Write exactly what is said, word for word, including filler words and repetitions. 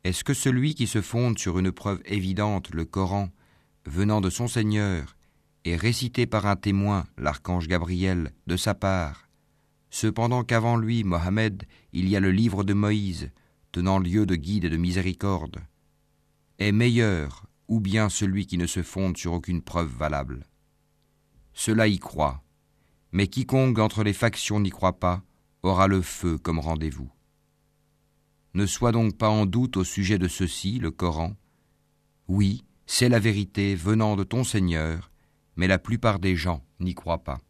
Est-ce que celui qui se fonde sur une preuve évidente, le Coran, venant de son Seigneur, et récité par un témoin, l'archange Gabriel, de sa part, cependant qu'avant lui, Mohammed, il y a le livre de Moïse, tenant lieu de guide et de miséricorde, est meilleur ou bien celui qui ne se fonde sur aucune preuve valable? Cela y croit, mais quiconque entre les factions n'y croit pas aura le feu comme rendez-vous. Ne sois donc pas en doute au sujet de ceci, le Coran. Oui, c'est la vérité venant de ton Seigneur, mais la plupart des gens n'y croient pas.